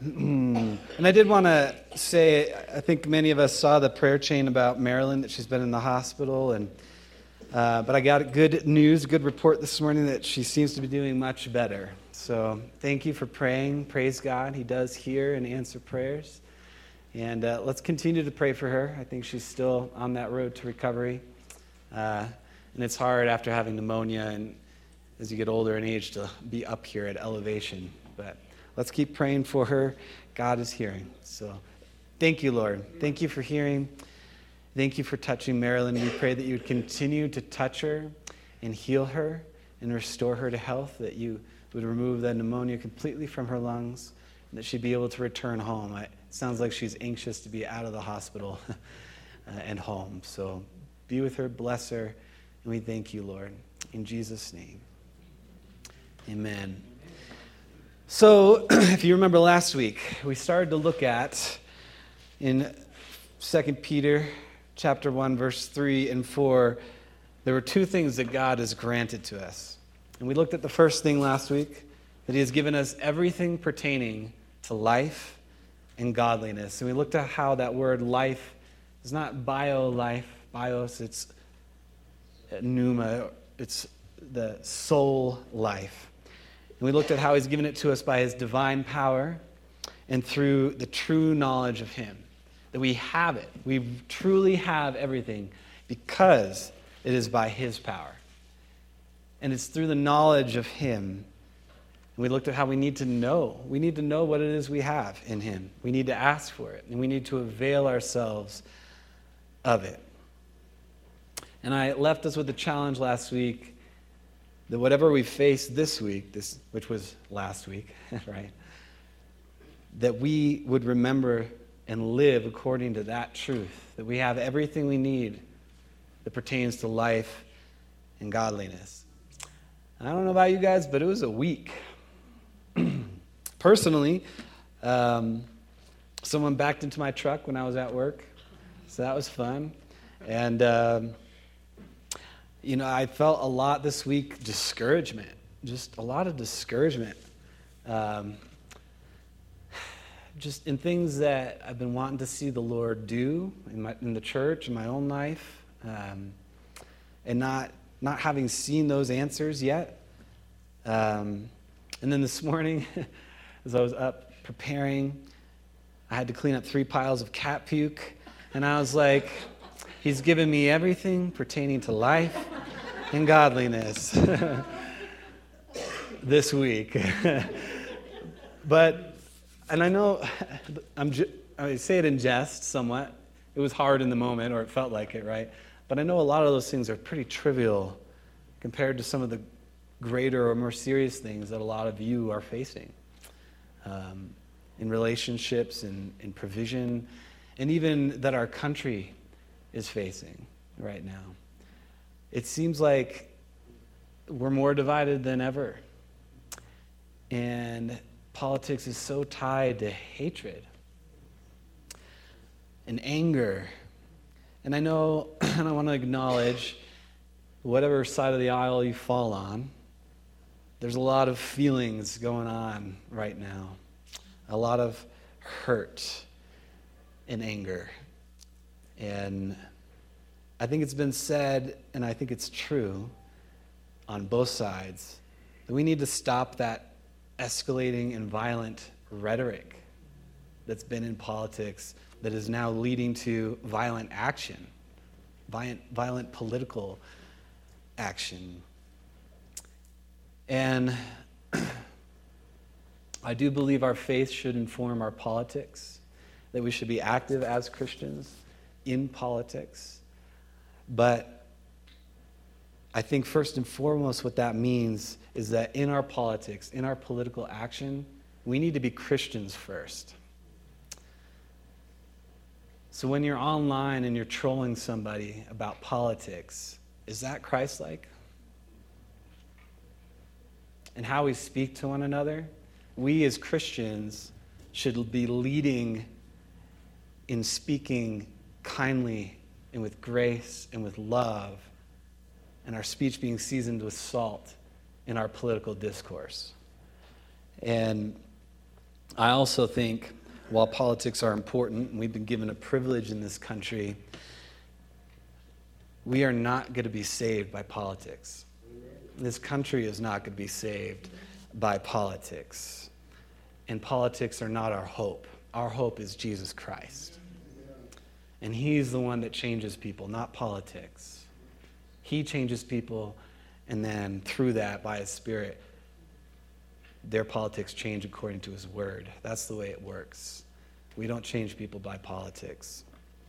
And I did want to say, I think many of us saw the prayer chain about Marilyn, that she's been in the hospital, but I got good news, good report this morning that she seems to be doing much better. So thank you for praying. Praise God. He does hear and answer prayers. And let's continue to pray for her. I think she's still on that road to recovery. And it's hard after having pneumonia and as you get older in age to be up here at elevation. But let's keep praying for her. God is hearing. So thank you, Lord. Thank you for hearing. Thank you for touching Marilyn. We pray that you would continue to touch her and heal her and restore her to health, that you would remove the pneumonia completely from her lungs, and that she'd be able to return home. It sounds like she's anxious to be out of the hospital and home. So be with her, bless her, and we thank you, Lord. In Jesus' name, amen. So, if you remember last week, we started to look at, in 2 Peter chapter 1, verse 3 and 4, there were two things that God has granted to us. And we looked at the first thing last week, that he has given us everything pertaining to life and godliness. And we looked at how that word life is not bio-life, bios, it's pneuma, it's the soul life. And we looked at how he's given it to us by his divine power and through the true knowledge of him. That we have it. We truly have everything because it is by his power. And it's through the knowledge of him. And we looked at how we need to know. We need to know what it is we have in him. We need to ask for it. And we need to avail ourselves of it. And I left us with a challenge last week that whatever we face this week, which was last week, right, that we would remember and live according to that truth, that we have everything we need that pertains to life and godliness. I don't know about you guys, but it was a week. Personally, someone backed into my truck when I was at work, so that was fun. And I felt a lot this week, discouragement, just a lot of discouragement. Just in things that I've been wanting to see the Lord do in the church, in my own life, and not having seen those answers yet. And then this morning, as I was up preparing, I had to clean up 3 piles of cat puke, and I was like, he's given me everything pertaining to life and godliness this week. And I know, I say it in jest somewhat. It was hard in the moment, or it felt like it, right? But I know a lot of those things are pretty trivial compared to some of the greater or more serious things that a lot of you are facing in relationships and in provision, and even that our country is facing right now. It seems like we're more divided than ever. And politics is so tied to hatred and anger. And I know, and I want to acknowledge, whatever side of the aisle you fall on, there's a lot of feelings going on right now. A lot of hurt and anger. And I think it's been said, and I think it's true on both sides, that we need to stop that escalating and violent rhetoric that's been in politics that is now leading to violent action, violent political action. And I do believe our faith should inform our politics, that we should be active as Christians in politics. But I think first and foremost what that means is that in our politics, in our political action, we need to be Christians first. So when you're online and you're trolling somebody about politics, is that Christ-like? And how we speak to one another, we as Christians should be leading in speaking kindly and with grace and with love, and our speech being seasoned with salt in our political discourse. And I also think while politics are important, and we've been given a privilege in this country, we are not going to be saved by politics. This country is not going to be saved by politics. And politics are not our hope. Our hope is Jesus Christ. And he's the one that changes people, not politics. He changes people, and then through that, by his Spirit, their politics change according to his word. That's the way it works. We don't change people by politics.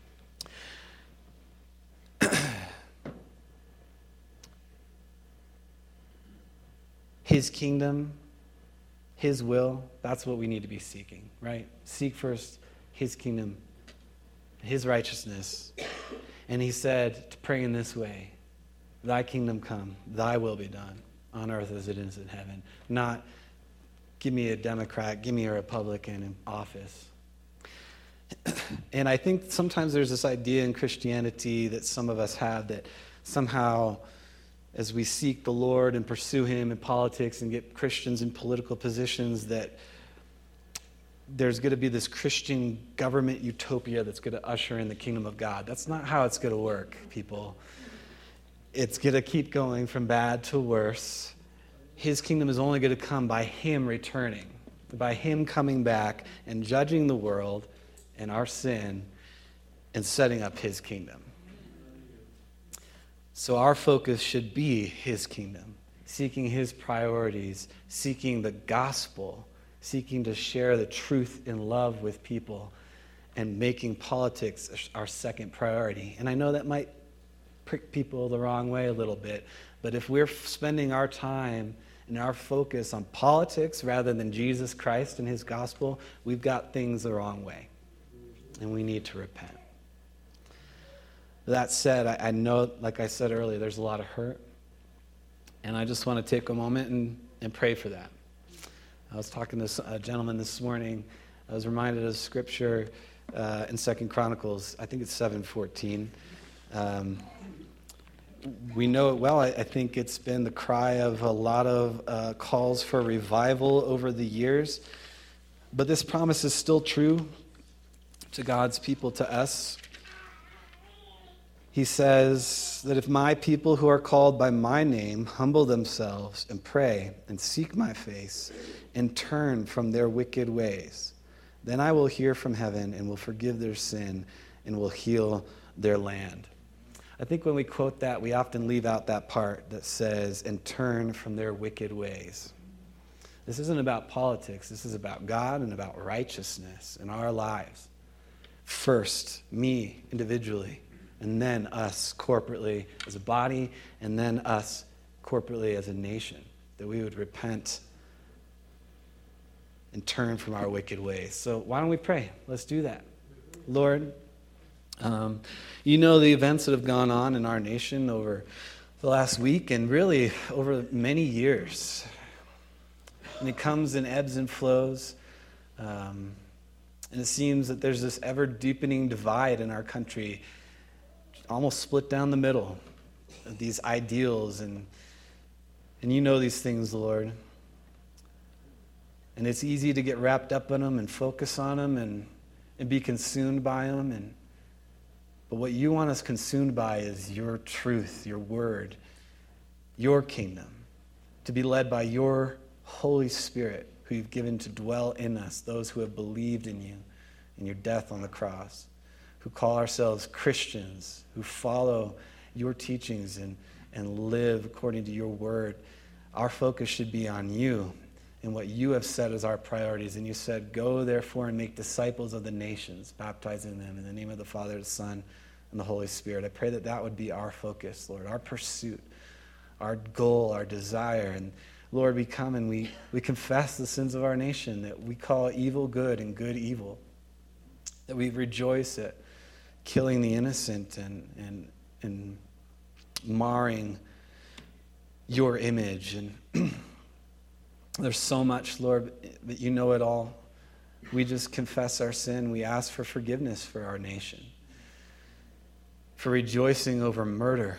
His kingdom, his will, that's what we need to be seeking, right? Seek first his kingdom, his righteousness. And he said to pray in this way, thy kingdom come, thy will be done on earth as it is in heaven. Not give me a Democrat, give me a Republican in office. And I think sometimes there's this idea in Christianity that some of us have that somehow as we seek the Lord and pursue him in politics and get Christians in political positions, that there's going to be this Christian government utopia that's going to usher in the kingdom of God. That's not how it's going to work, people. It's going to keep going from bad to worse. His kingdom is only going to come by him returning, by him coming back and judging the world and our sin and setting up his kingdom. So our focus should be his kingdom, seeking his priorities, seeking the gospel, seeking to share the truth in love with people, and making politics our second priority. And I know that might prick people the wrong way a little bit, but if we're spending our time and our focus on politics rather than Jesus Christ and his gospel, we've got things the wrong way, and we need to repent. That said, I know, like I said earlier, there's a lot of hurt. And I just want to take a moment and pray for that. I was talking to a gentleman this morning. I was reminded of scripture in 2 Chronicles, I think it's 7:14. We know it well. I think it's been the cry of a lot of calls for revival over the years. But this promise is still true to God's people, to us. He says that if my people who are called by my name humble themselves and pray and seek my face and turn from their wicked ways, then I will hear from heaven and will forgive their sin and will heal their land. I think when we quote that, we often leave out that part that says, and turn from their wicked ways. This isn't about politics. This is about God and about righteousness in our lives. First, me individually, and then us corporately as a body, and then us corporately as a nation, that we would repent and turn from our wicked ways. So why don't we pray? Let's do that. Lord, you know the events that have gone on in our nation over the last week and really over many years. And it comes in ebbs and flows. And it seems that there's this ever-deepening divide in our country, almost split down the middle of these ideals. And you know these things, Lord. And it's easy to get wrapped up in them and focus on them and be consumed by them. But what you want us consumed by is your truth, your word, your kingdom, to be led by your Holy Spirit, who you've given to dwell in us, those who have believed in you, in your death on the cross, who call ourselves Christians, who follow your teachings and live according to your word. Our focus should be on you and what you have set as our priorities. And you said, go therefore and make disciples of the nations, baptizing them in the name of the Father, the Son, and the Holy Spirit. I pray that that would be our focus, Lord, our pursuit, our goal, our desire. And Lord, we come and we confess the sins of our nation, that we call evil good and good evil, that we rejoice at killing the innocent and marring your image. And there's so much, Lord, that you know it all. We just confess our sin. We ask for forgiveness for our nation, for rejoicing over murder.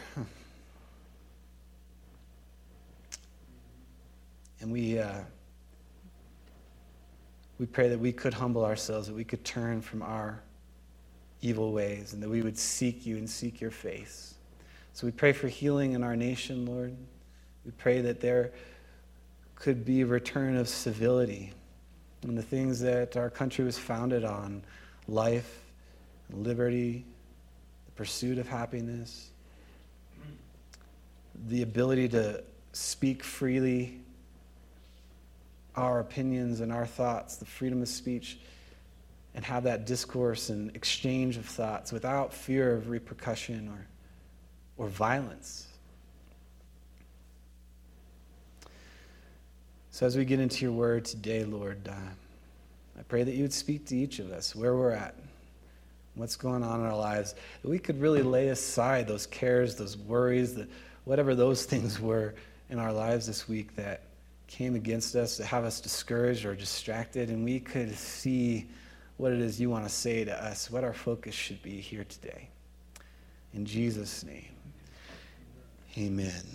And we We pray that we could humble ourselves, that we could turn from our evil ways, and that we would seek you and seek your face. So we pray for healing in our nation, Lord. We pray that there could be a return of civility and the things that our country was founded on, life, liberty, the pursuit of happiness, the ability to speak freely our opinions and our thoughts, the freedom of speech, and have that discourse and exchange of thoughts without fear of repercussion or violence. So as we get into your word today, Lord, I pray that you would speak to each of us where we're at, what's going on in our lives, that we could really lay aside those cares, those worries, whatever those things were in our lives this week that came against us to have us discouraged or distracted, and we could see what it is you want to say to us, what our focus should be here today. In Jesus' name, amen.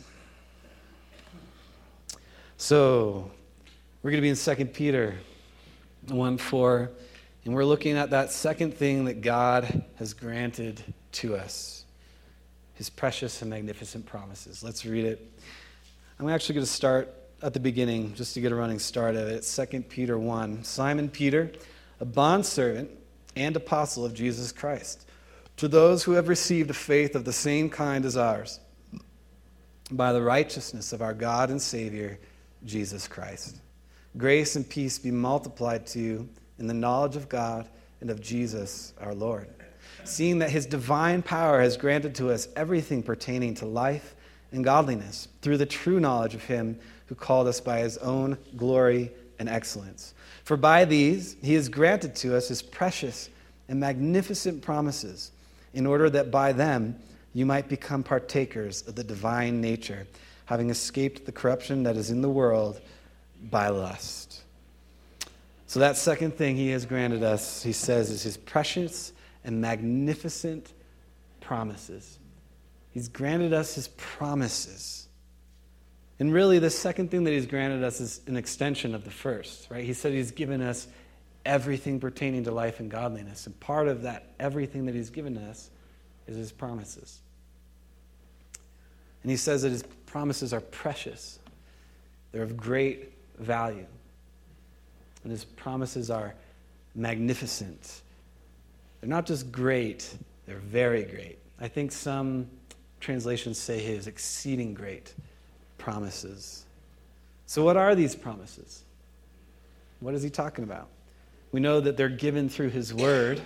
So, we're going to be in 2 Peter 1:4, and we're looking at that second thing that God has granted to us, his precious and magnificent promises. Let's read it. I'm actually going to start at the beginning, just to get a running start of it. It's 2 Peter 1. Simon Peter, a bondservant and apostle of Jesus Christ, to those who have received a faith of the same kind as ours, by the righteousness of our God and Savior, Jesus Christ. Grace and peace be multiplied to you in the knowledge of God and of Jesus our Lord, seeing that his divine power has granted to us everything pertaining to life and godliness through the true knowledge of him who called us by his own glory and excellence. For by these he has granted to us his precious and magnificent promises, in order that by them you might become partakers of the divine nature, having escaped the corruption that is in the world by lust. So that second thing he has granted us, he says, is his precious and magnificent promises. He's granted us his promises. And really, the second thing that he's granted us is an extension of the first, right? He said he's given us everything pertaining to life and godliness. And part of that everything that he's given us is his promises. And he says that his promises are precious. They're of great value. And his promises are magnificent. They're not just great, they're very great. I think some translations say his exceeding great promises. So what are these promises? What is he talking about? We know that they're given through his word,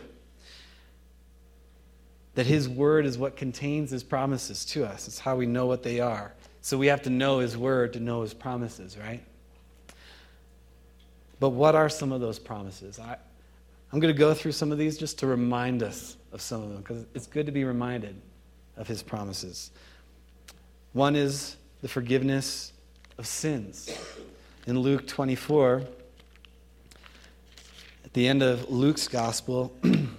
that his word is what contains his promises to us. It's how we know what they are. So we have to know his word to know his promises, right? But what are some of those promises? I'm going to go through some of these just to remind us of some of them, because it's good to be reminded of his promises. One is the forgiveness of sins. In Luke 24, at the end of Luke's gospel,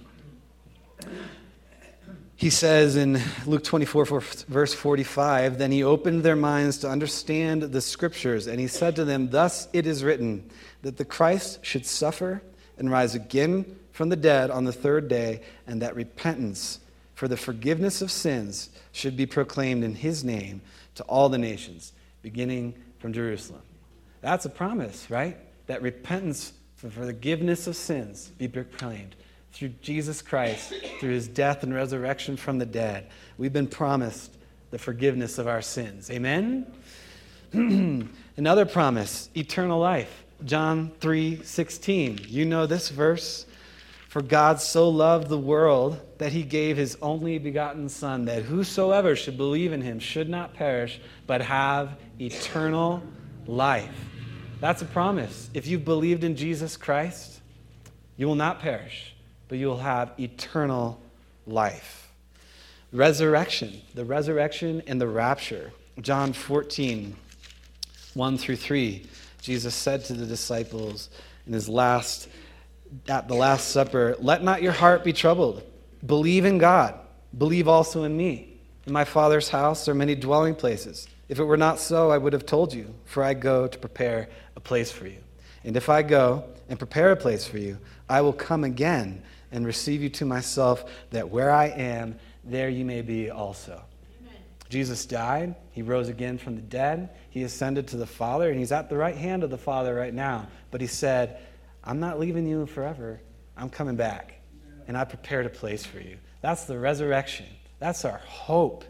he says in Luke 24, verse 45, then he opened their minds to understand the scriptures, and he said to them, thus it is written, that the Christ should suffer and rise again from the dead on the third day, and that repentance for the forgiveness of sins should be proclaimed in his name to all the nations, beginning from Jerusalem. That's a promise, right? That repentance for forgiveness of sins be proclaimed through Jesus Christ, through his death and resurrection from the dead. We've been promised the forgiveness of our sins. Amen? Another promise, eternal life. John 3:16. You know this verse. For God so loved the world that he gave his only begotten Son, that whosoever should believe in him should not perish, but have eternal life. That's a promise. If you've believed in Jesus Christ, you will not perish, but you will have eternal life. Resurrection, the resurrection and the rapture. John 14, 1 through 3. Jesus said to the disciples at the Last Supper, let not your heart be troubled. Believe in God. Believe also in me. In my Father's house are many dwelling places. If it were not so, I would have told you, for I go to prepare a place for you. And if I go and prepare a place for you. I will come again and receive you to myself, that where I am, there you may be also. Amen. Jesus died. He rose again from the dead. He ascended to the Father, and he's at the right hand of the Father right now. But he said, I'm not leaving you forever. I'm coming back, and I prepared a place for you. That's the resurrection. That's our hope.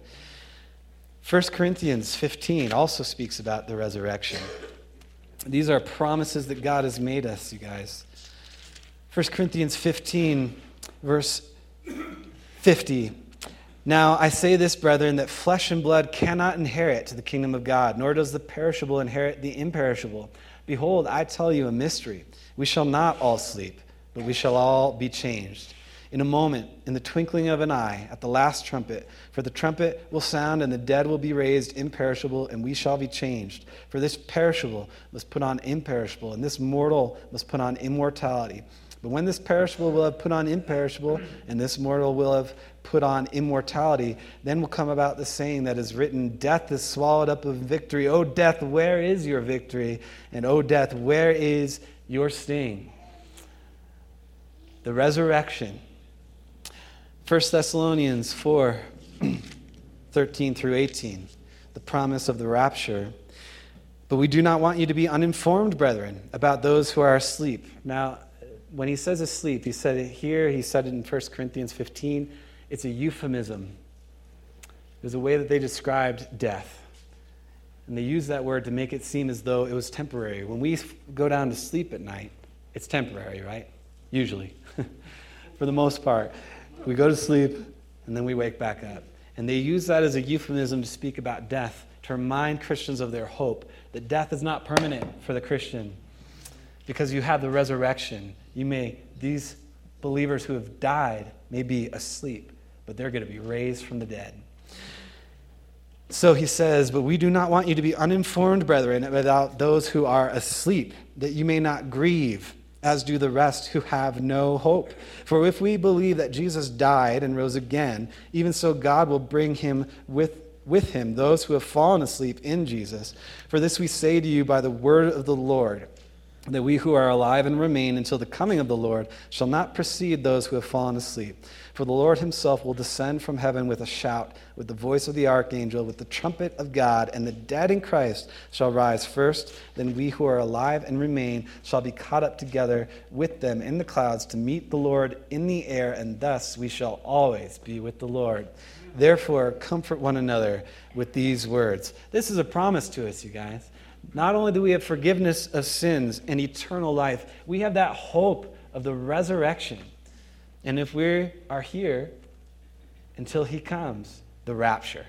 1 Corinthians 15 also speaks about the resurrection. These are promises that God has made us, you guys. 1 Corinthians 15, verse 50. Now I say this, brethren, that flesh and blood cannot inherit to the kingdom of God, nor does the perishable inherit the imperishable. Behold, I tell you a mystery. We shall not all sleep, but we shall all be changed. In a moment, in the twinkling of an eye, at the last trumpet. For the trumpet will sound, and the dead will be raised imperishable, and we shall be changed. For this perishable must put on imperishable, and this mortal must put on immortality. But when this perishable will have put on imperishable, and this mortal will have put on immortality, then will come about the saying that is written, Death is swallowed up in victory. O death, where is your victory? And O death, where is your sting? The resurrection. 1 Thessalonians 4, 13 through 18, the promise of the rapture. But we do not want you to be uninformed, brethren, about those who are asleep. Now, when he says asleep, he said it here, he said it in 1 Corinthians 15, it's a euphemism. It was a way that they described death. And they used that word to make it seem as though it was temporary. When we go down to sleep at night, it's temporary, right? Usually, for the most part. We go to sleep, and then we wake back up. And they use that as a euphemism to speak about death, to remind Christians of their hope, that death is not permanent for the Christian. Because you have the resurrection. These believers who have died may be asleep, but they're going to be raised from the dead. So he says, but we do not want you to be uninformed, brethren, about those who are asleep, that you may not grieve, as do the rest who have no hope. For if we believe that Jesus died and rose again, even so God will bring him with him those who have fallen asleep in Jesus. For this we say to you by the word of the Lord, that we who are alive and remain until the coming of the Lord shall not precede those who have fallen asleep. For the Lord himself will descend from heaven with a shout, with the voice of the archangel, with the trumpet of God, and the dead in Christ shall rise first. Then we who are alive and remain shall be caught up together with them in the clouds to meet the Lord in the air, and thus we shall always be with the Lord. Therefore, comfort one another with these words. This is a promise to us, you guys. Not only do we have forgiveness of sins and eternal life, we have that hope of the resurrection. And if we are here until he comes, the rapture.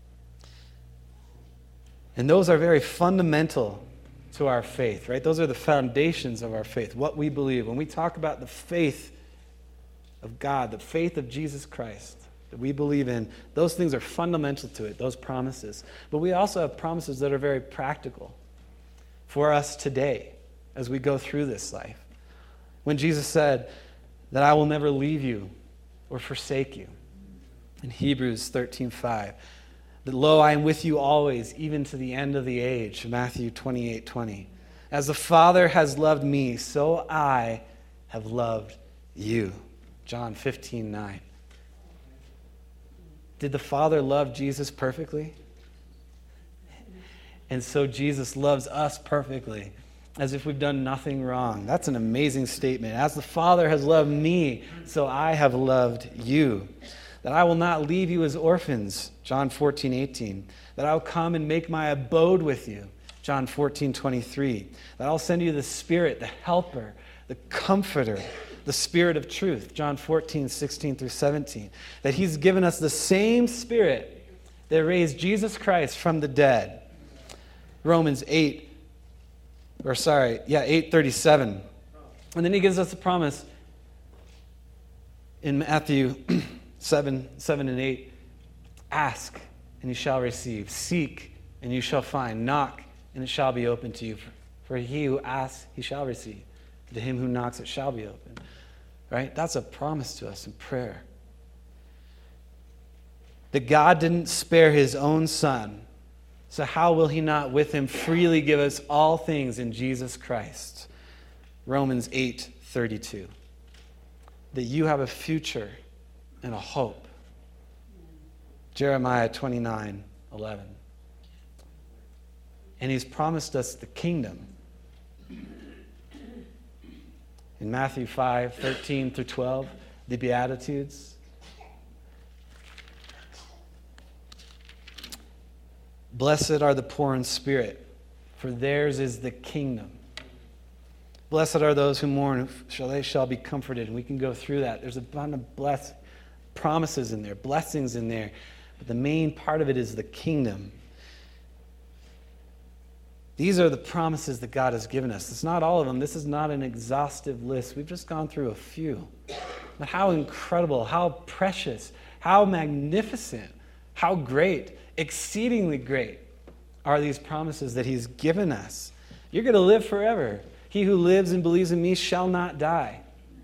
And those are very fundamental to our faith, right? Those are the foundations of our faith, what we believe. When we talk about the faith of God, the faith of Jesus Christ that we believe in, those things are fundamental to it, those promises. But we also have promises that are very practical for us today as we go through this life. When Jesus said that I will never leave you or forsake you, in Hebrews 13:5, that lo, I am with you always, even to the end of the age, Matthew 28:20. As the Father has loved me, so I have loved you, John 15:9. Did the Father love Jesus perfectly? And so Jesus loves us perfectly, as if we've done nothing wrong. That's an amazing statement. As the Father has loved me, so I have loved you. That I will not leave you as orphans, John 14:18. That I will come and make my abode with you, John 14:23. That I'll send you the Spirit, the Helper, the Comforter, the Spirit of truth, John 14:16 through 17. That he's given us the same Spirit that raised Jesus Christ from the dead. Romans 8:37. And then he gives us a promise in Matthew 7 and 8. Ask, and you shall receive. Seek, and you shall find. Knock, and it shall be opened to you. For he who asks, he shall receive. To him who knocks, it shall be opened. Right? That's a promise to us in prayer. That God didn't spare his own Son, so how will he not with him freely give us all things in Jesus Christ? Romans 8:32. That you have a future and a hope. Jeremiah 29:11. And he's promised us the kingdom. In Matthew 5:13 through 12, the Beatitudes. Blessed are the poor in spirit, for theirs is the kingdom. Blessed are those who mourn, for they shall be comforted. And we can go through that. There's a bunch of promises in there, blessings in there. But the main part of it is the kingdom. These are the promises that God has given us. It's not all of them. This is not an exhaustive list. We've just gone through a few. But how incredible, how precious, how magnificent, how great, exceedingly great are these promises that he's given us. You're going to live forever. He who lives and believes in me shall not die.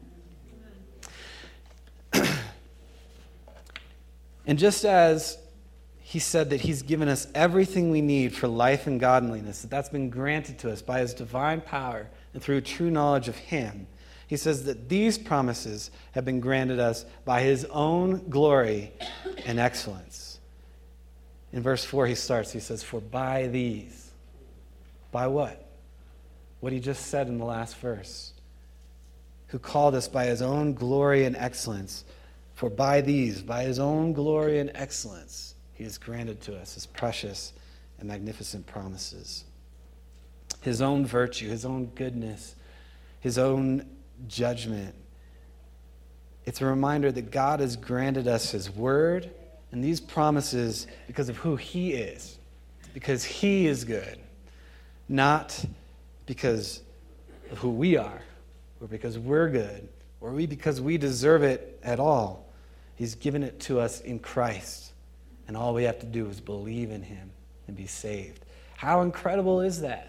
And just as he said that he's given us everything we need for life and godliness, that's been granted to us by his divine power and through true knowledge of him, he says that these promises have been granted us by his own glory and excellence. In verse 4 he says, for by these. By what? What he just said in the last verse. Who called us by his own glory and excellence. For by these, by his own glory and excellence, he has granted to us his precious and magnificent promises. His own virtue, his own goodness, his own judgment. It's a reminder that God has granted us his word and these promises because of who he is. Because he is good. Not because of who we are, or because we're good, or because we deserve it at all. He's given it to us in Christ. And all we have to do is believe in him and be saved. How incredible is that?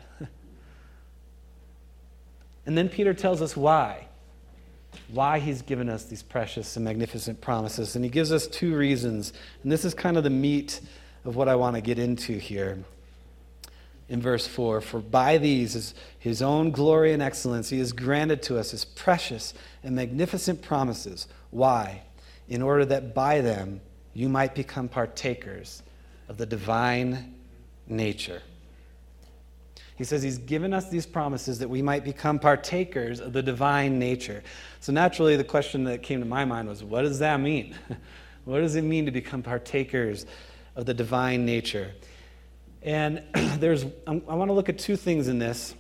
And then Peter tells us why. Why he's given us these precious and magnificent promises. And he gives us two reasons. And this is kind of the meat of what I want to get into here. In verse 4, for by these is his own glory and excellence, he has granted to us his precious and magnificent promises. Why? In order that by them you might become partakers of the divine nature. He says he's given us these promises that we might become partakers of the divine nature. So naturally the question that came to my mind was, what does that mean? What does it mean to become partakers of the divine nature? And I want to look at two things in this.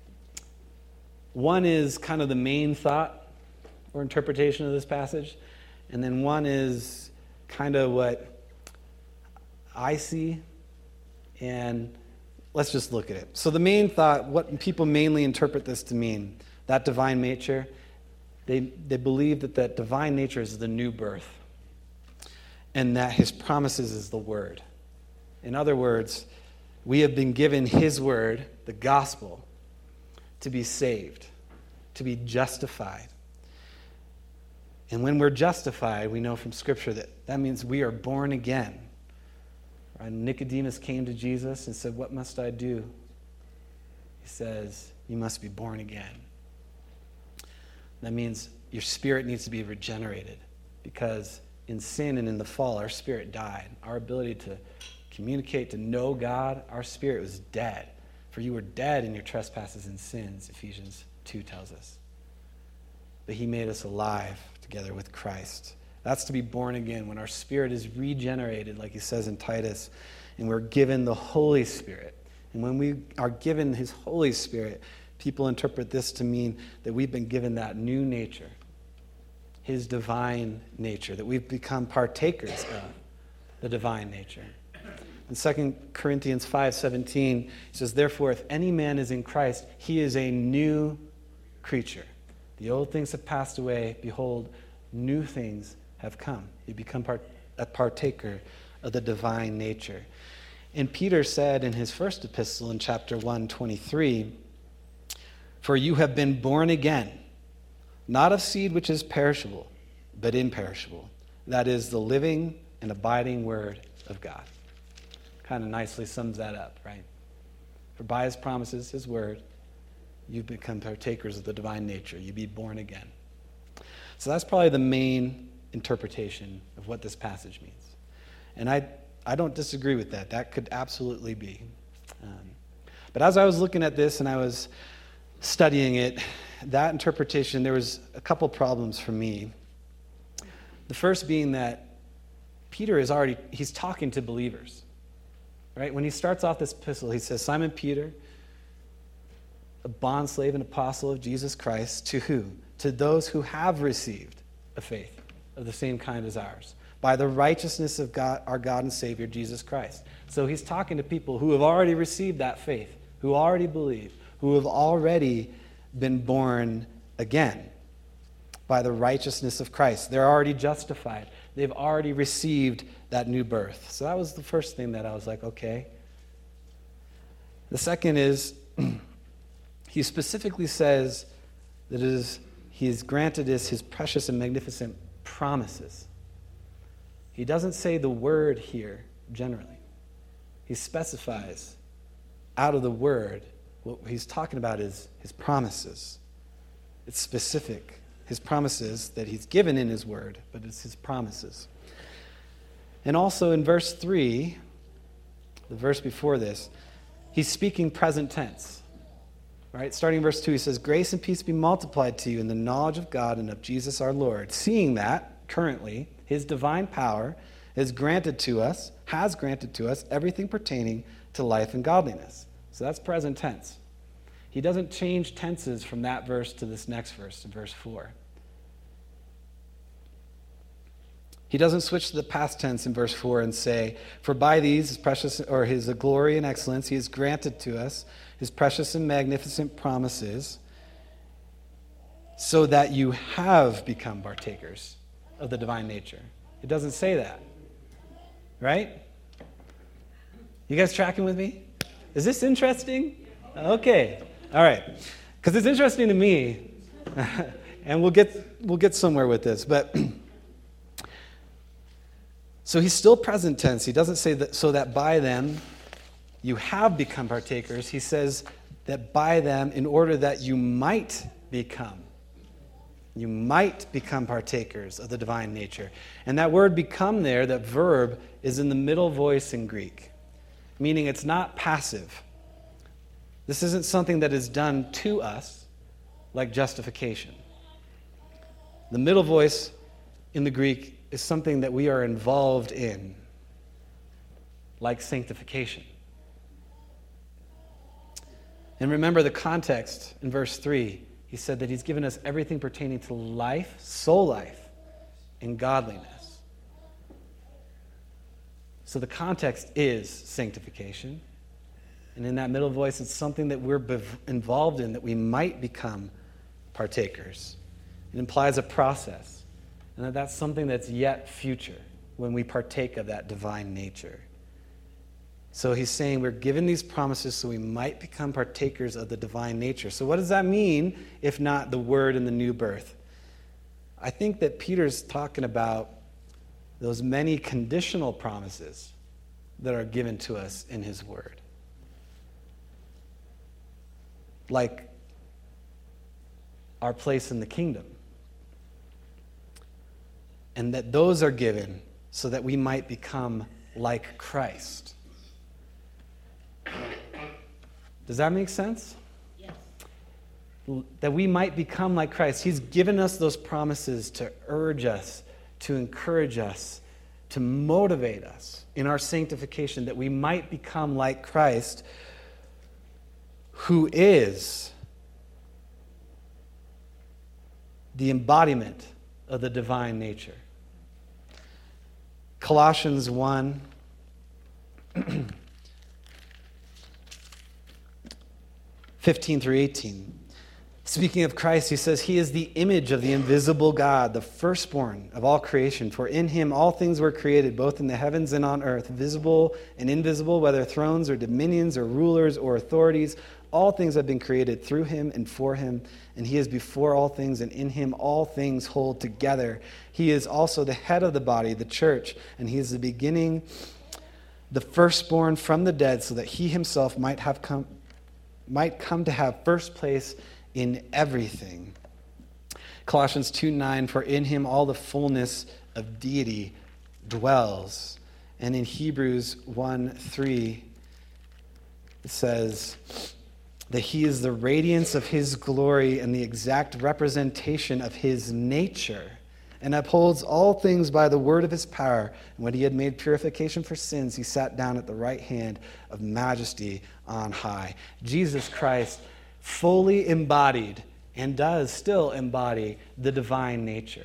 One is kind of the main thought or interpretation of this passage. And then one is kind of what I see. And let's just look at it. So the main thought, what people mainly interpret this to mean, that divine nature, they believe that divine nature is the new birth. And that his promises is the word. In other words, we have been given his word, the gospel, to be saved, to be justified. And when we're justified, we know from Scripture that means we are born again. Right? Nicodemus came to Jesus and said, what must I do? He says, you must be born again. That means your spirit needs to be regenerated because in sin and in the fall, our spirit died. Our ability to communicate, to know God, our spirit was dead. For you were dead in your trespasses and sins, Ephesians 2 tells us. But he made us alive together with Christ. That's to be born again, when our spirit is regenerated, like he says in Titus, and we're given the Holy Spirit. And when we are given his Holy Spirit, people interpret this to mean that we've been given that new nature, his divine nature, that we've become partakers of the divine nature. In 2 Corinthians 5:17, he says, therefore, if any man is in Christ, he is a new creature. The old things have passed away. Behold, new things have come. You become a partaker of the divine nature. And Peter said in his first epistle in chapter 1:23, for you have been born again, not of seed which is perishable, but imperishable. That is the living and abiding word of God. Kind of nicely sums that up, right? For by his promises, his word, you become partakers of the divine nature. You be born again. So that's probably the main interpretation of what this passage means. And I don't disagree with that. That could absolutely be. But as I was looking at this and I was studying it, that interpretation, there was a couple problems for me. The first being that Peter he's talking to believers. Right? When he starts off this epistle, he says, Simon Peter, a bondslave and apostle of Jesus Christ, to who? To those who have received a faith of the same kind as ours, by the righteousness of God, our God and Savior, Jesus Christ. So he's talking to people who have already received that faith, who already believe, who have already been born again by the righteousness of Christ. They're already justified. They've already received that new birth. So that was the first thing that I was like, okay. The second is, he specifically says that he has granted us his precious and magnificent promises. He doesn't say the word here generally. He specifies out of the word, what he's talking about is his promises. It's specific. His promises that he's given in his word, but it's his promises. And also in verse 3, the verse before this, he's speaking present tense. Right? Starting in verse 2, he says, grace and peace be multiplied to you in the knowledge of God and of Jesus our Lord. Seeing that, currently, his divine power has granted to us everything pertaining to life and godliness. So that's present tense. He doesn't change tenses from that verse to this next verse, in verse 4. He doesn't switch to the past tense in verse 4 and say, for by these his precious, or his glory and excellence, he has granted to us his precious and magnificent promises, so that you have become partakers of the divine nature. It doesn't say that. Right? You guys tracking with me? Is this interesting? Okay. All right. Because it's interesting to me, and we'll get somewhere with this, but so he's still present tense. He doesn't say that so that by them you have become partakers. He says that by them, in order that you might become partakers of the divine nature. And that word become there, that verb, is in the middle voice in Greek, meaning it's not passive. This isn't something that is done to us like justification. The middle voice in the Greek is something that we are involved in, like sanctification. And remember the context in verse 3. He said that he's given us everything pertaining to life, soul life, and godliness. So the context is sanctification. And in that middle voice, it's something that we're involved in, that we might become partakers. It implies a process. And that's something that's yet future when we partake of that divine nature. So he's saying we're given these promises so we might become partakers of the divine nature. So what does that mean if not the word and the new birth? I think that Peter's talking about those many conditional promises that are given to us in his word. Like our place in the kingdom. And that those are given so that we might become like Christ. Does that make sense? Yes. That we might become like Christ. He's given us those promises to urge us, to encourage us, to motivate us in our sanctification, that we might become like Christ, who is the embodiment of the divine nature. Colossians 1, 15 through 18. Speaking of Christ, he says, he is the image of the invisible God, the firstborn of all creation. For in him all things were created, both in the heavens and on earth, visible and invisible, whether thrones or dominions or rulers or authorities. All things have been created through him and for him, and he is before all things, and in him all things hold together. He is also the head of the body, the church, and he is the beginning, the firstborn from the dead, so that he himself might might come to have first place in everything. Colossians 2:9, for in him all the fullness of deity dwells. And in Hebrews 1:3, it says that he is the radiance of his glory and the exact representation of his nature, and upholds all things by the word of his power. And when he had made purification for sins, he sat down at the right hand of majesty on high. Jesus Christ fully embodied and does still embody the divine nature.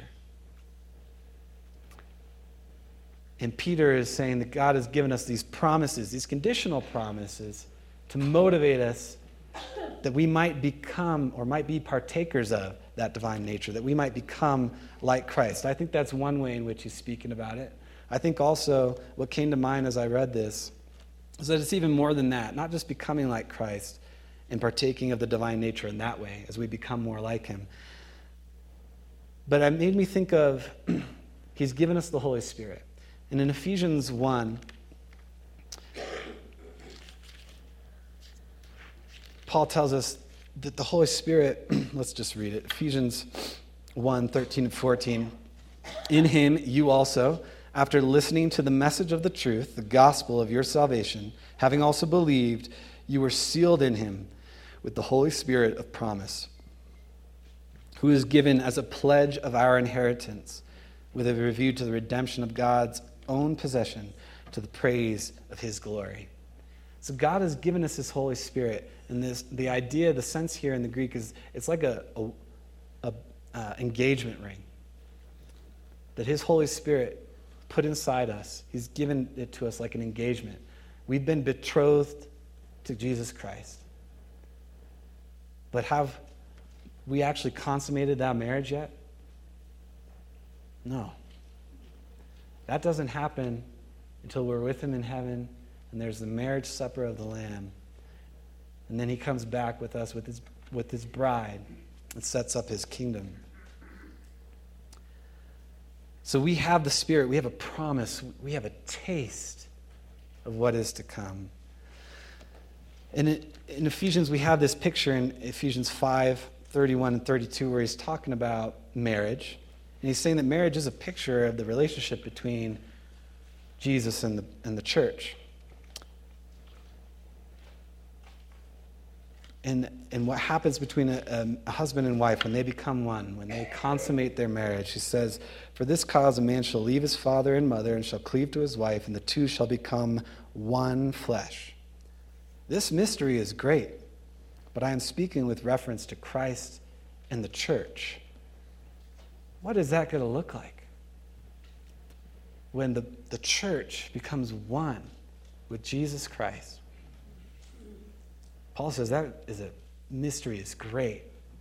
And Peter is saying that God has given us these promises, these conditional promises, to motivate us that we might become or might be partakers of that divine nature, that we might become like Christ. I think that's one way in which he's speaking about it. I think also what came to mind as I read this is that it's even more than that, not just becoming like Christ and partaking of the divine nature in that way as we become more like him. But it made me think of he's given us the Holy Spirit. And in Ephesians 1, Paul tells us that the Holy Spirit, let's just read it, Ephesians 1:13 and 14. In him you also, after listening to the message of the truth, the gospel of your salvation, having also believed, you were sealed in him with the Holy Spirit of promise, who is given as a pledge of our inheritance, with a review to the redemption of God's own possession, to the praise of his glory. So God has given us his Holy Spirit, and the idea, the sense here in the Greek is it's like a engagement ring that his Holy Spirit put inside us. He's given it to us like an engagement. We've been betrothed to Jesus Christ. But have we actually consummated that marriage yet? No. That doesn't happen until we're with him in heaven and there's the marriage supper of the Lamb. And then he comes back with us with his bride and sets up his kingdom. So we have the Spirit, we have a promise, we have a taste of what is to come. And in Ephesians, we have this picture in Ephesians 5:31 and 32 where he's talking about marriage. And he's saying that marriage is a picture of the relationship between Jesus and the church. And what happens between a husband and wife when they become one, when they consummate their marriage. He says, for this cause a man shall leave his father and mother and shall cleave to his wife, and the two shall become one flesh. This mystery is great, but I am speaking with reference to Christ and the church. What is that going to look like when the church becomes one with Jesus Christ? Paul says that is a mystery, is great.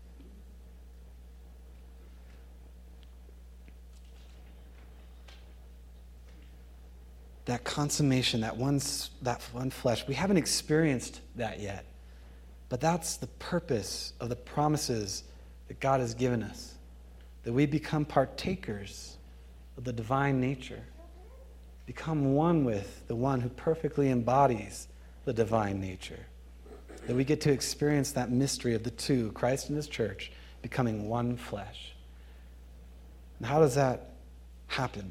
That consummation, that one flesh, we haven't experienced that yet. But that's the purpose of the promises that God has given us, that we become partakers of the divine nature, become one with the one who perfectly embodies the divine nature. That we get to experience that mystery of the two, Christ and his church, becoming one flesh. And how does that happen?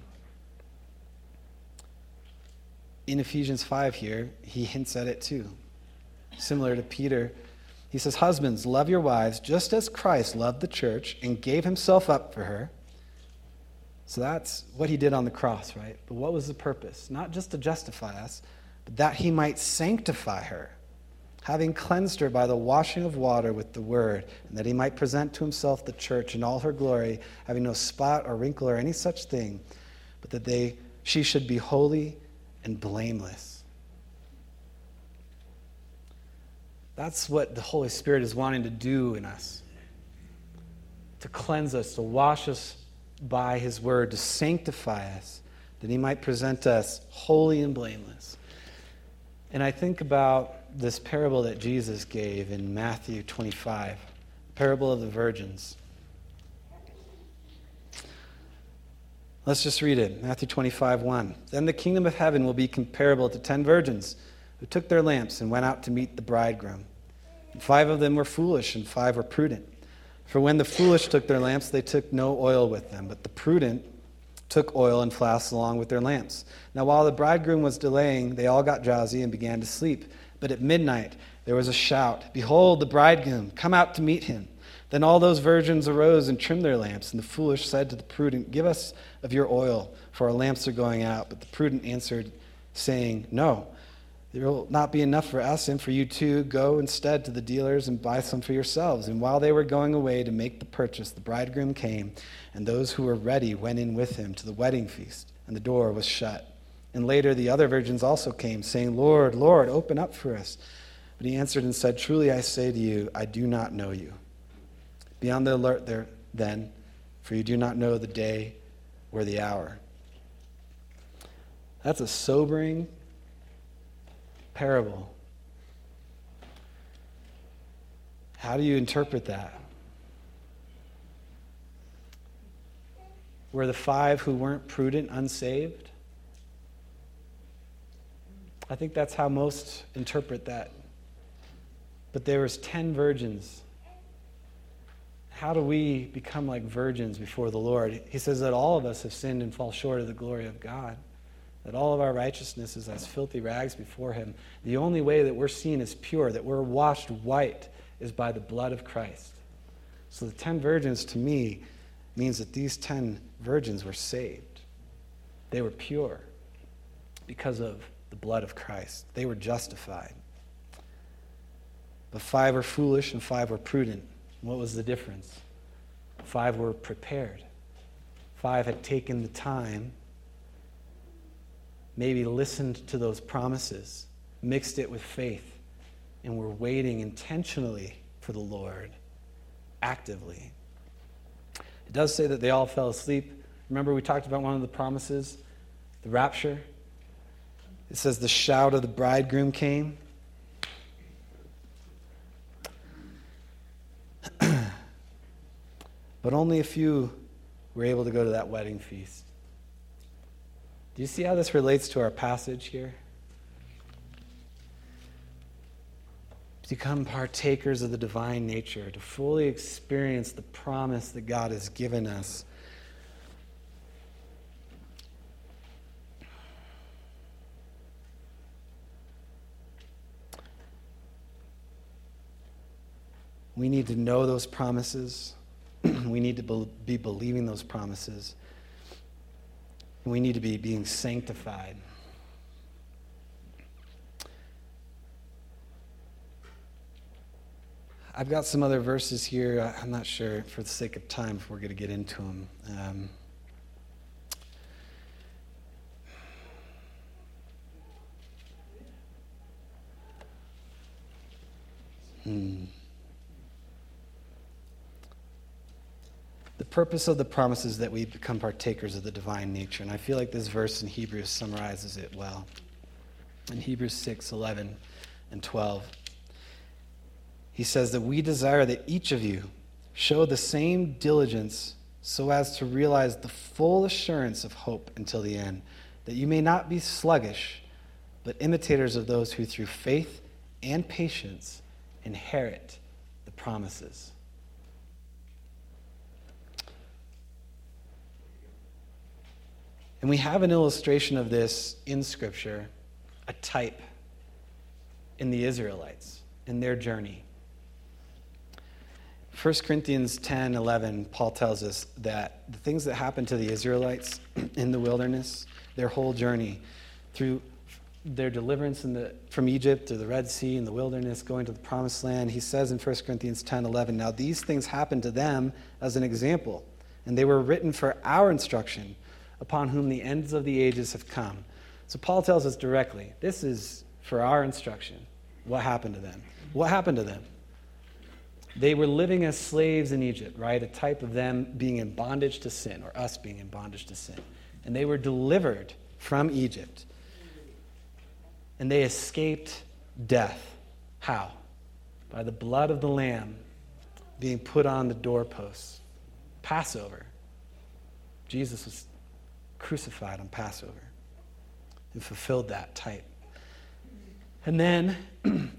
In Ephesians 5 here, he hints at it too. Similar to Peter, he says, husbands, love your wives just as Christ loved the church and gave himself up for her. So that's what he did on the cross, right? But what was the purpose? Not just to justify us, but that he might sanctify her, having cleansed her by the washing of water with the word, and that he might present to himself the church in all her glory, having no spot or wrinkle or any such thing, but that she should be holy and blameless. That's what the Holy Spirit is wanting to do in us. To cleanse us, to wash us by his word, to sanctify us, that he might present us holy and blameless. And I think about this parable that Jesus gave in Matthew 25, the parable of the virgins. Let's just read it. Matthew 25:1. Then the kingdom of heaven will be comparable to 10 virgins who took their lamps and went out to meet the bridegroom. 5 of them were foolish, and 5 were prudent. For when the foolish took their lamps, they took no oil with them, but the prudent took oil and flasks along with their lamps. Now while the bridegroom was delaying, they all got drowsy and began to sleep. But at midnight there was a shout, "Behold, the bridegroom, come out to meet him." Then all those virgins arose and trimmed their lamps, and the foolish said to the prudent, "Give us of your oil, for our lamps are going out." But the prudent answered, saying, "No, there will not be enough for us and for you too. Go instead to the dealers and buy some for yourselves." And while they were going away to make the purchase, the bridegroom came, and those who were ready went in with him to the wedding feast, and the door was shut. And later the other virgins also came, saying, "Lord, Lord, open up for us." But he answered and said, "Truly I say to you, I do not know you. Be on the alert there then, for you do not know the day or the hour." That's a sobering parable. How do you interpret that? Were the 5 who weren't prudent unsaved? I think that's how most interpret that. But there was 10 virgins. How do we become like virgins before the Lord? He says that all of us have sinned and fall short of the glory of God, that all of our righteousness is as filthy rags before him. The only way that we're seen as pure, that we're washed white, is by the blood of Christ. So the 10 virgins, to me, means that these 10 virgins were saved. They were pure because of the blood of Christ. They were justified. But 5 were foolish and 5 were prudent. What was the difference? 5 were prepared. 5 had taken the time, maybe listened to those promises, mixed it with faith, and were waiting intentionally for the Lord, actively. It does say that they all fell asleep. Remember we talked about one of the promises, the rapture? It says the shout of the bridegroom came. But only a few were able to go to that wedding feast. Do you see how this relates to our passage here? To become partakers of the divine nature, to fully experience the promise that God has given us. We need to know those promises. We need to be believing those promises. And we need to be being sanctified. I've got some other verses here. I'm not sure, for the sake of time, if we're going to get into them. The purpose of the promise is that we become partakers of the divine nature. And I feel like this verse in Hebrews summarizes it well. In Hebrews 6:11 and 12, he says that we desire that each of you show the same diligence so as to realize the full assurance of hope until the end, that you may not be sluggish, but imitators of those who through faith and patience inherit the promises. And we have an illustration of this in Scripture, a type in the Israelites, in their journey. 1 Corinthians 10:11, Paul tells us that the things that happened to the Israelites in the wilderness, their whole journey through their deliverance from Egypt to the Red Sea and the wilderness, going to the Promised Land, he says in 1 Corinthians 10:11, "Now these things happened to them as an example, and they were written for our instruction, upon whom the ends of the ages have come." So Paul tells us directly, this is for our instruction. What happened to them? What happened to them? They were living as slaves in Egypt, right? A type of them being in bondage to sin, or us being in bondage to sin. And they were delivered from Egypt. And they escaped death. How? By the blood of the Lamb being put on the doorposts. Passover. Jesus was crucified on Passover and fulfilled that type. And then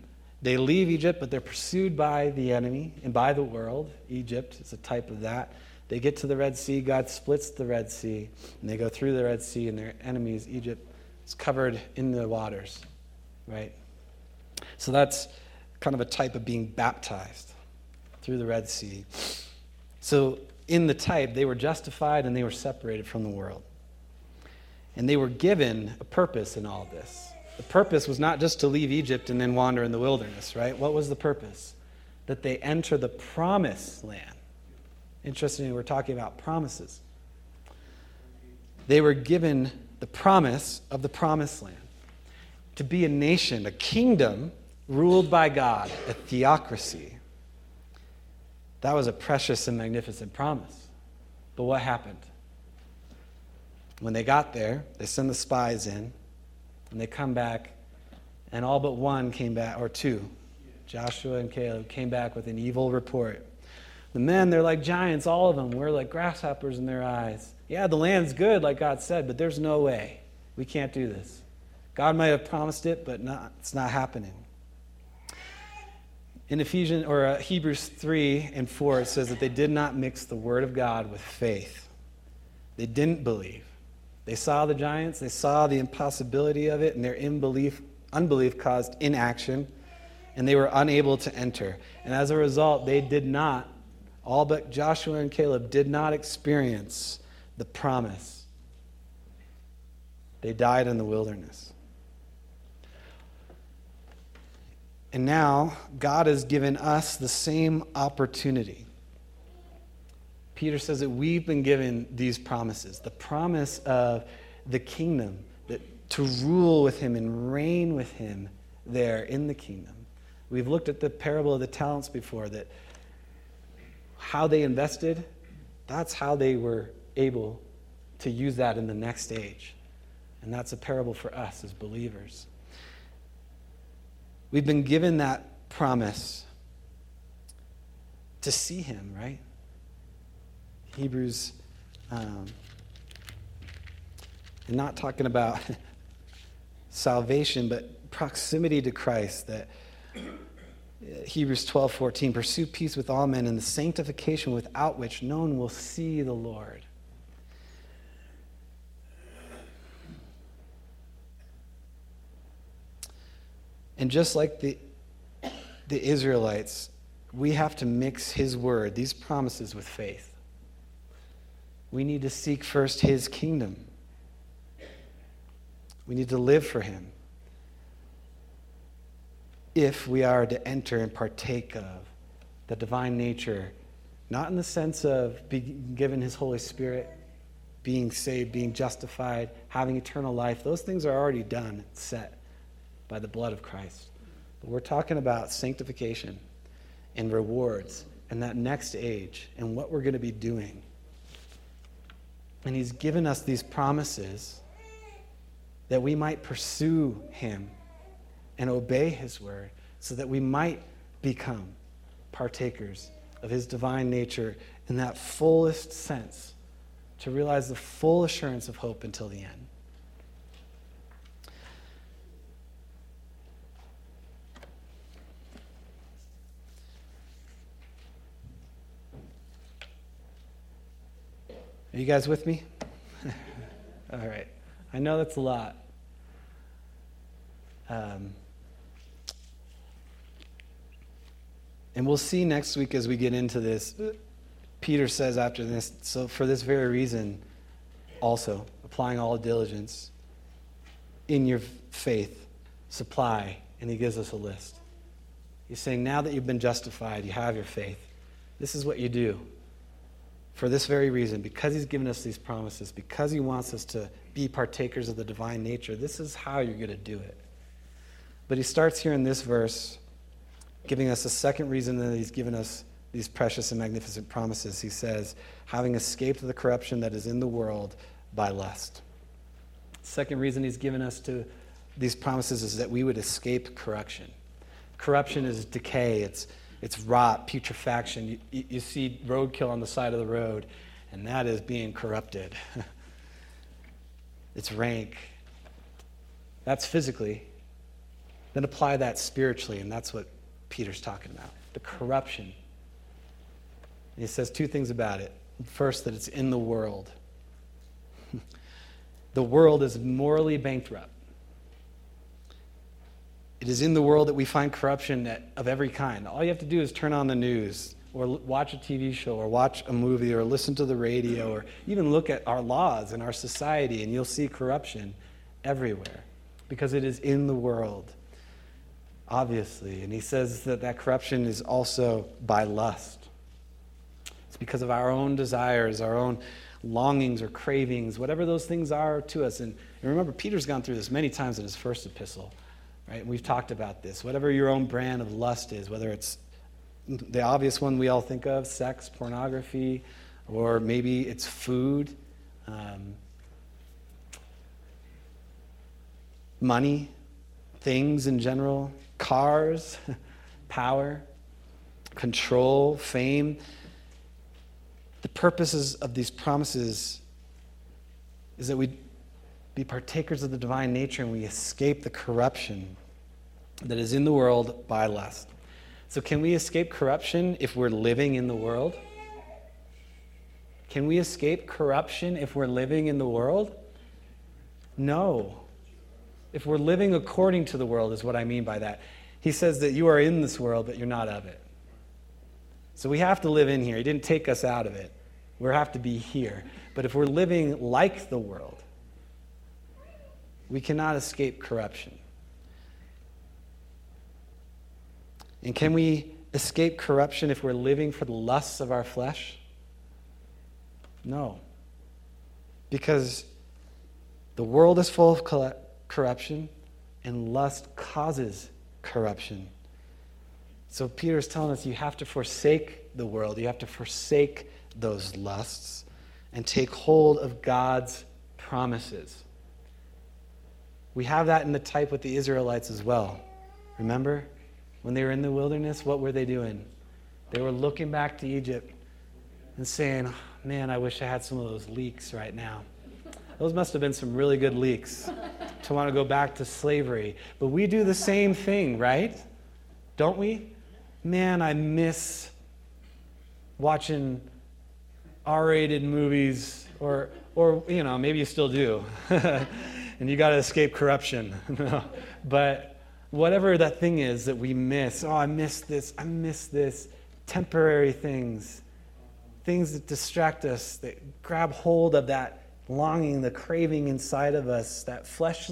They leave Egypt, but they're pursued by the enemy and by the world. Egypt is a type of that. They get to the Red Sea. God splits the Red Sea, and they go through the Red Sea, and their enemies, Egypt, is covered in the waters, right? So that's kind of a type of being baptized through the Red Sea. So in the type, they were justified and they were separated from the world. And they were given a purpose in all of this. The purpose was not just to leave Egypt and then wander in the wilderness, right? What was the purpose? That they enter the promised land. Interestingly, we're talking about promises. They were given the promise of the promised land. To be a nation, a kingdom ruled by God, a theocracy. That was a precious and magnificent promise. But what happened? When they got there, they send the spies in, and they come back, and all but one came back, or two, Joshua and Caleb, came back with an evil report. The men, they're like giants, all of them. We're like grasshoppers in their eyes. Yeah, the land's good, like God said, but there's no way. We can't do this. God might have promised it, but it's not happening. In Hebrews 3 and 4, it says that they did not mix the word of God with faith. They didn't believe. They saw the giants, they saw the impossibility of it, and their unbelief caused inaction, and they were unable to enter. And as a result, they did not, all but Joshua and Caleb, did not experience the promise. They died in the wilderness. And now, God has given us the same opportunity. Peter says that we've been given these promises. The promise of the kingdom, that to rule with him and reign with him there in the kingdom. We've looked at the parable of the talents before, that how they invested, that's how they were able to use that in the next age. And that's a parable for us as believers. We've been given that promise to see him, right? Hebrews, and not talking about salvation, but proximity to Christ. That Hebrews 12:14, pursue peace with all men and the sanctification without which no one will see the Lord. And just like the Israelites, we have to mix his word, these promises, with faith. We need to seek first his kingdom. We need to live for him if we are to enter and partake of the divine nature, not in the sense of being given his Holy Spirit, being saved, being justified, having eternal life. Those things are already done, set by the blood of Christ. But we're talking about sanctification and rewards and that next age and what we're going to be doing. And he's given us these promises that we might pursue him and obey his word so that we might become partakers of his divine nature in that fullest sense, to realize the full assurance of hope until the end. Are you guys with me? All right. I know that's a lot. And we'll see next week as we get into this. Peter says after this, so for this very reason, also, applying all diligence in your faith, supply, and he gives us a list. He's saying, now that you've been justified, you have your faith, this is what you do. For this very reason, because he's given us these promises, because he wants us to be partakers of the divine nature, this is how you're going to do it. But he starts here in this verse, giving us a second reason that he's given us these precious and magnificent promises. He says, having escaped the corruption that is in the world by lust. Second reason he's given us to these promises is that we would escape corruption. Corruption is decay. It's rot, putrefaction. You see roadkill on the side of the road, and that is being corrupted. It's rank. That's physically. Then apply that spiritually, and that's what Peter's talking about, the corruption. And he says two things about it. First, that it's in the world. The world is morally bankrupt. It is in the world that we find corruption of every kind. All you have to do is turn on the news or watch a TV show or watch a movie or listen to the radio or even look at our laws and our society, and you'll see corruption everywhere because it is in the world, obviously. And he says that corruption is also by lust. It's because of our own desires, our own longings or cravings, whatever those things are to us. And remember, Peter's gone through this many times in his first epistle, right? And we've talked about this. Whatever your own brand of lust is, whether it's the obvious one we all think of, sex, pornography, or maybe it's food, money, things in general, cars, power, control, fame. The purposes of these promises is that we be partakers of the divine nature and we escape the corruption that is in the world by lust. So can we escape corruption if we're living in the world? Can we escape corruption if we're living in the world? No. If we're living according to the world is what I mean by that. He says that you are in this world, but you're not of it. So we have to live in here. He didn't take us out of it. We have to be here. But if we're living like the world, we cannot escape corruption. And can we escape corruption if we're living for the lusts of our flesh? No. Because the world is full of corruption, and lust causes corruption. So Peter is telling us you have to forsake the world. You have to forsake those lusts and take hold of God's promises. We have that in the type with the Israelites as well. Remember? When they were in the wilderness, what were they doing? They were looking back to Egypt and saying, man, I wish I had some of those leeks right now. Those must have been some really good leeks to want to go back to slavery. But we do the same thing, right? Don't we? Man, I miss watching R-rated movies, or maybe you still do. And you got to escape corruption. But whatever that thing is that we miss, I miss this, temporary things that distract us, that grab hold of that longing, the craving inside of us, that flesh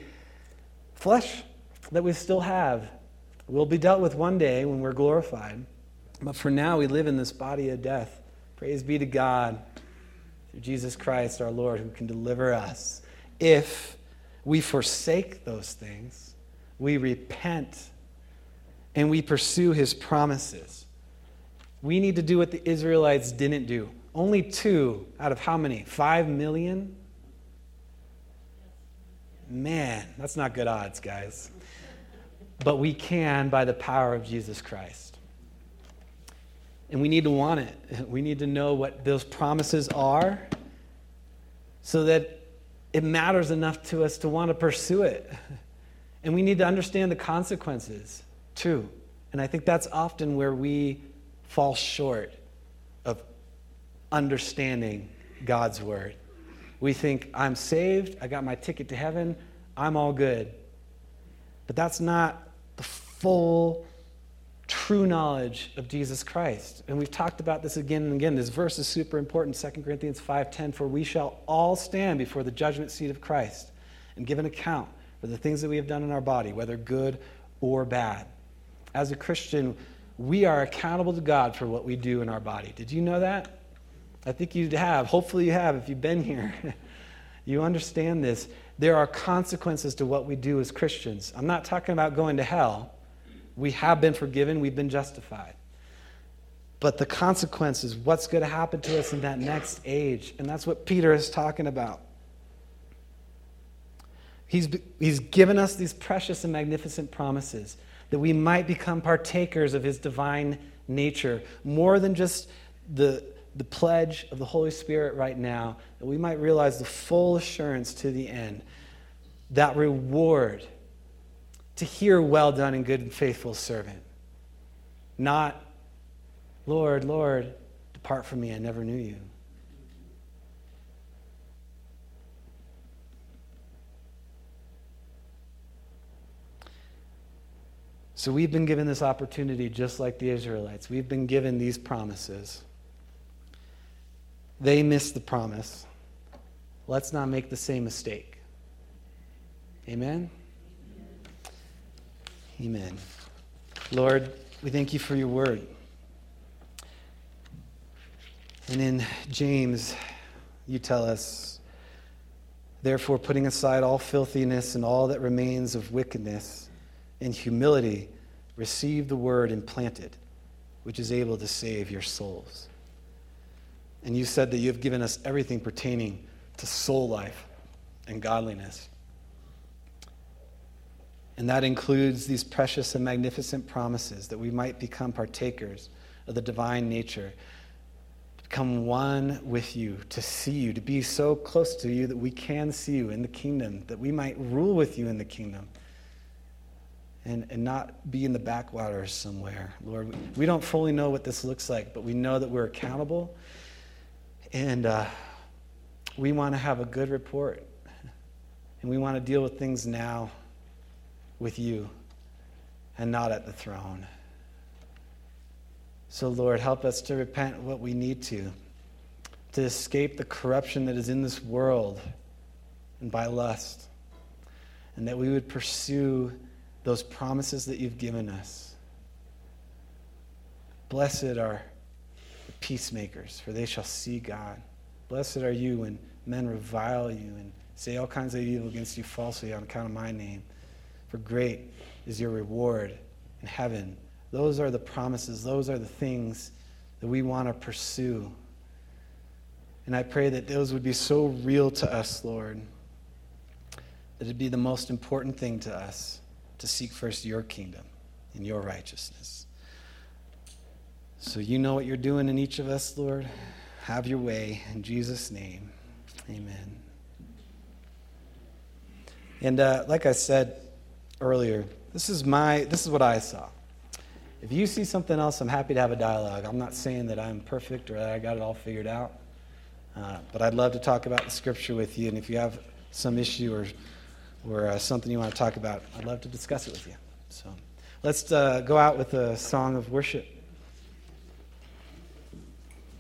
that we still have, will be dealt with one day when we're glorified. But for now, we live in this body of death. Praise be to God through Jesus Christ our Lord, who can deliver us. If we forsake those things, we repent, and we pursue his promises. We need to do what the Israelites didn't do. Only 2 out of how many? 5 million? Man, that's not good odds, guys. But we can by the power of Jesus Christ. And we need to want it. We need to know what those promises are so that it matters enough to us to want to pursue it. And we need to understand the consequences, too. And I think that's often where we fall short of understanding God's word. We think, I'm saved, I got my ticket to heaven, I'm all good. But that's not the full, true knowledge of Jesus Christ. And we've talked about this again and again. This verse is super important, 2 Corinthians 5:10, for we shall all stand before the judgment seat of Christ and give an account for the things that we have done in our body, whether good or bad. As a Christian, we are accountable to God for what we do in our body. Did you know that? I think you have. Hopefully you have if you've been here. You understand this. There are consequences to what we do as Christians. I'm not talking about going to hell. We have been forgiven. We've been justified. But the consequences, what's going to happen to us in that next age. And that's what Peter is talking about. He's given us these precious and magnificent promises that we might become partakers of his divine nature, more than just the pledge of the Holy Spirit right now, that we might realize the full assurance to the end, that reward to hear, well done and good and faithful servant. Not, Lord, Lord, depart from me, I never knew you. So we've been given this opportunity just like the Israelites. We've been given these promises. They missed the promise. Let's not make the same mistake. Amen? Amen. Lord, we thank you for your word. And in James, you tell us, therefore, putting aside all filthiness and all that remains of wickedness, in humility, receive the word implanted, which is able to save your souls. And you said that you have given us everything pertaining to soul life and godliness. And that includes these precious and magnificent promises that we might become partakers of the divine nature, become one with you, to see you, to be so close to you that we can see you in the kingdom, that we might rule with you in the kingdom. And not be in the backwaters somewhere. Lord, we don't fully know what this looks like, but we know that we're accountable. And we want to have a good report. And we want to deal with things now with you and not at the throne. So, Lord, help us to repent what we need to escape the corruption that is in this world and by lust. And that we would pursue those promises that you've given us. Blessed are the peacemakers, for they shall see God. Blessed are you when men revile you and say all kinds of evil against you falsely on account of my name. For great is your reward in heaven. Those are the promises. Those are the things that we want to pursue. And I pray that those would be so real to us, Lord, that it'd be the most important thing to us to seek first your kingdom and your righteousness. So you know what you're doing in each of us, Lord. Have your way. In Jesus' name, amen. And like I said earlier, this is what I saw. If you see something else, I'm happy to have a dialogue. I'm not saying that I'm perfect or that I got it all figured out. But I'd love to talk about the scripture with you. And if you have some issue or something you want to talk about, I'd love to discuss it with you. So let's go out with a song of worship.